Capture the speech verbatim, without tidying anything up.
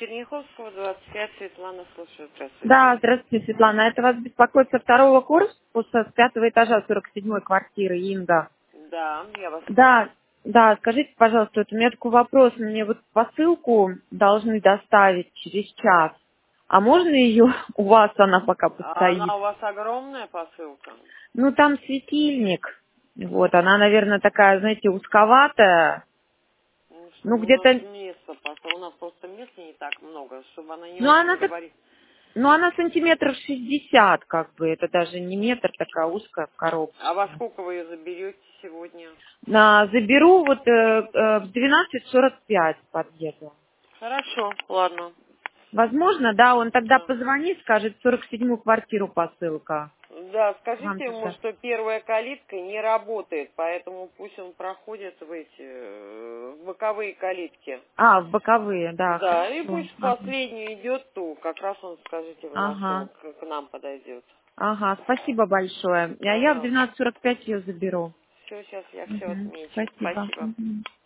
Черняховского, двадцать пять, Светлана, слушаю, здравствуйте. Да, здравствуйте, Светлана. Это вас беспокоит со второго корпуса, с пятого этажа сорок седьмой квартиры, Инга. Да, я вас Да, слушаю. да, скажите, пожалуйста, вот у меня такой вопрос. Мне вот посылку должны доставить через час. А можно ее у вас, она пока А постоит? она у вас огромная посылка? Ну, там светильник. Вот, она, наверное, такая, знаете, узковатая. Ну, что, Ну, ну, у нас где-то... место, просто у нас просто места не так много, чтобы она не Ну, очень она так... габарит. Ну, она сантиметров шестьдесят, как бы. Это даже не метр, такая узкая коробка. А во сколько вы ее заберете сегодня? На, заберу вот э, э, в двенадцать сорок пять подъеду. Хорошо, ладно. Возможно, да, он тогда Да. позвонит, скажет, сорок седьмую квартиру посылка. Да, Вам скажите ему, тогда. что первая калитка не работает, поэтому пусть он проходит в эти э, в боковые калитки. А, в боковые, да, Да, и хорошо. пусть в Ага. последнюю идет, то как раз он, скажите вы, на что он Ага, к, к нам подойдет. ага, спасибо большое. А я в Пожалуйста. двенадцать сорок пять ее заберу. Все, сейчас я все Мгм. отмечу. Спасибо. Спасибо. Мгм.